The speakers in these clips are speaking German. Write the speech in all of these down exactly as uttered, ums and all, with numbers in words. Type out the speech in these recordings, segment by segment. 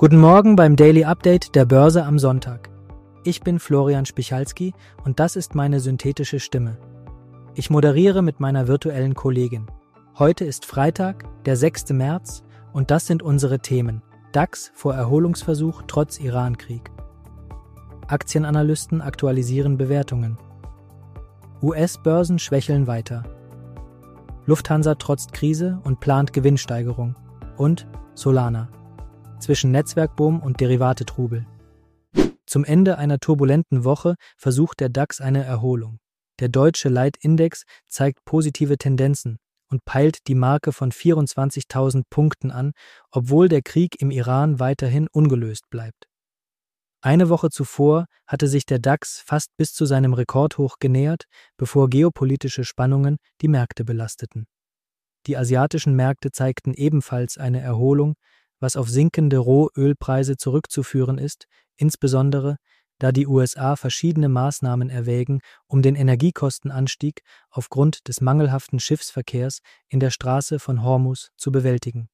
Guten Morgen beim Daily Update der Börse am Sonntag. Ich bin Florian Spichalski und das ist meine synthetische Stimme. Ich moderiere mit meiner virtuellen Kollegin. Heute ist Freitag, der sechster März, und das sind unsere Themen. DAX vor Erholungsversuch trotz Irankrieg. Aktienanalysten aktualisieren Bewertungen. U S-Börsen schwächeln weiter. Lufthansa trotzt Krise und plant Gewinnsteigerung. Und Solana. Zwischen Netzwerkboom und Derivatetrubel. Zum Ende einer turbulenten Woche versucht der DAX eine Erholung. Der deutsche Leitindex zeigt positive Tendenzen und peilt die Marke von vierundzwanzigtausend Punkten an, obwohl der Krieg im Iran weiterhin ungelöst bleibt. Eine Woche zuvor hatte sich der DAX fast bis zu seinem Rekordhoch genähert, bevor geopolitische Spannungen die Märkte belasteten. Die asiatischen Märkte zeigten ebenfalls eine Erholung, was auf sinkende Rohölpreise zurückzuführen ist, insbesondere da die U S A verschiedene Maßnahmen erwägen, um den Energiekostenanstieg aufgrund des mangelhaften Schiffsverkehrs in der Straße von Hormuz zu bewältigen.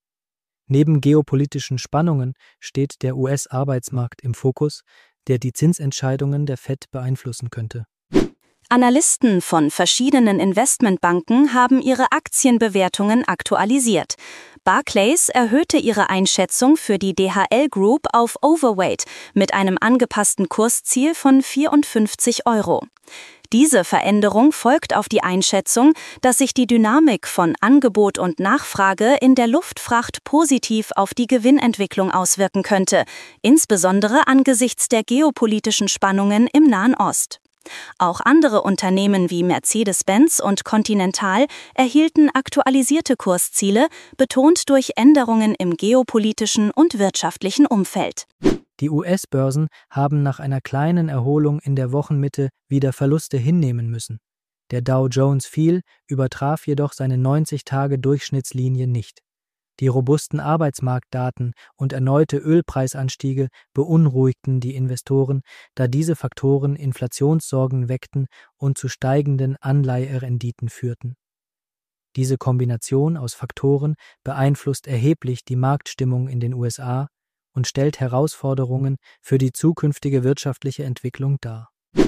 Neben geopolitischen Spannungen steht der U S-Arbeitsmarkt im Fokus, der die Zinsentscheidungen der Fed beeinflussen könnte. Analysten von verschiedenen Investmentbanken haben ihre Aktienbewertungen aktualisiert. Barclays erhöhte ihre Einschätzung für die D H L Group auf Overweight mit einem angepassten Kursziel von vierundfünfzig Euro. Diese Veränderung folgt auf die Einschätzung, dass sich die Dynamik von Angebot und Nachfrage in der Luftfracht positiv auf die Gewinnentwicklung auswirken könnte, insbesondere angesichts der geopolitischen Spannungen im Nahen Ost. Auch andere Unternehmen wie Mercedes-Benz und Continental erhielten aktualisierte Kursziele, betont durch Änderungen im geopolitischen und wirtschaftlichen Umfeld. Die U S-Börsen haben nach einer kleinen Erholung in der Wochenmitte wieder Verluste hinnehmen müssen. Der Dow Jones fiel, übertraf jedoch seine neunzig-Tage-Durchschnittslinie nicht. Die robusten Arbeitsmarktdaten und erneute Ölpreisanstiege beunruhigten die Investoren, da diese Faktoren Inflationssorgen weckten und zu steigenden Anleiherenditen führten. Diese Kombination aus Faktoren beeinflusst erheblich die Marktstimmung in den U S A und stellt Herausforderungen für die zukünftige wirtschaftliche Entwicklung dar.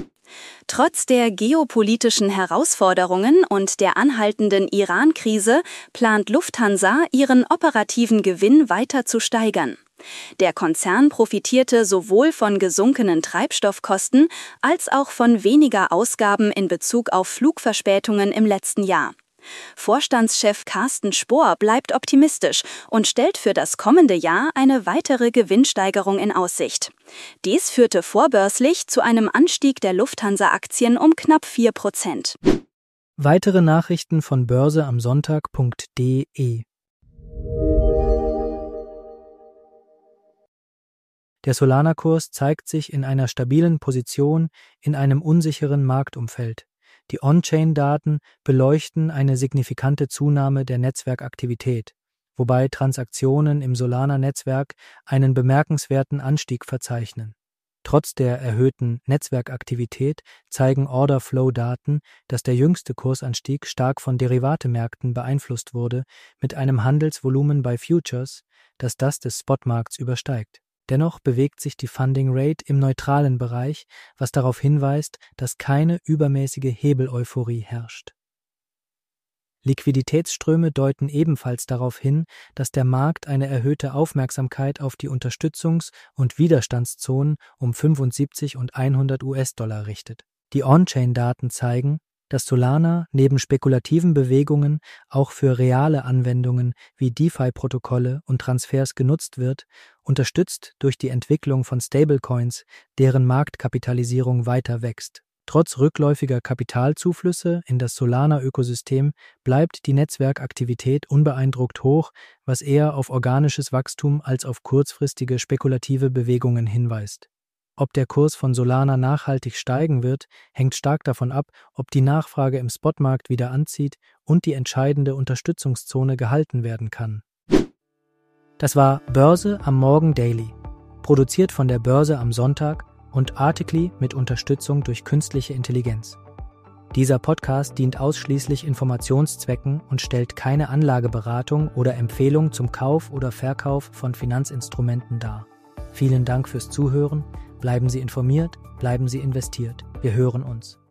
Trotz der geopolitischen Herausforderungen und der anhaltenden Iran-Krise plant Lufthansa, ihren operativen Gewinn weiter zu steigern. Der Konzern profitierte sowohl von gesunkenen Treibstoffkosten als auch von weniger Ausgaben in Bezug auf Flugverspätungen im letzten Jahr. Vorstandschef Carsten Spohr bleibt optimistisch und stellt für das kommende Jahr eine weitere Gewinnsteigerung in Aussicht. Dies führte vorbörslich zu einem Anstieg der Lufthansa-Aktien um knapp vier Prozent. Weitere Nachrichten von börse am sonntag punkt de. Der Solana-Kurs zeigt sich in einer stabilen Position in einem unsicheren Marktumfeld. Die On-Chain-Daten beleuchten eine signifikante Zunahme der Netzwerkaktivität, wobei Transaktionen im Solana-Netzwerk einen bemerkenswerten Anstieg verzeichnen. Trotz der erhöhten Netzwerkaktivität zeigen Order-Flow-Daten, dass der jüngste Kursanstieg stark von Derivatemärkten beeinflusst wurde, mit einem Handelsvolumen bei Futures, das das des Spotmarkts übersteigt. Dennoch bewegt sich die Funding Rate im neutralen Bereich, was darauf hinweist, dass keine übermäßige Hebel-Euphorie herrscht. Liquiditätsströme deuten ebenfalls darauf hin, dass der Markt eine erhöhte Aufmerksamkeit auf die Unterstützungs- und Widerstandszonen um fünfundsiebzig und hundert US-Dollar richtet. Die On-Chain-Daten zeigen, dass Solana neben spekulativen Bewegungen auch für reale Anwendungen wie DeFi-Protokolle und Transfers genutzt wird, unterstützt durch die Entwicklung von Stablecoins, deren Marktkapitalisierung weiter wächst. Trotz rückläufiger Kapitalzuflüsse in das Solana-Ökosystem bleibt die Netzwerkaktivität unbeeindruckt hoch, was eher auf organisches Wachstum als auf kurzfristige spekulative Bewegungen hinweist. Ob der Kurs von Solana nachhaltig steigen wird, hängt stark davon ab, ob die Nachfrage im Spotmarkt wieder anzieht und die entscheidende Unterstützungszone gehalten werden kann. Das war Börse am Morgen Daily, produziert von der Börse am Sonntag und Articly mit Unterstützung durch künstliche Intelligenz. Dieser Podcast dient ausschließlich Informationszwecken und stellt keine Anlageberatung oder Empfehlung zum Kauf oder Verkauf von Finanzinstrumenten dar. Vielen Dank fürs Zuhören. Bleiben Sie informiert, bleiben Sie investiert. Wir hören uns.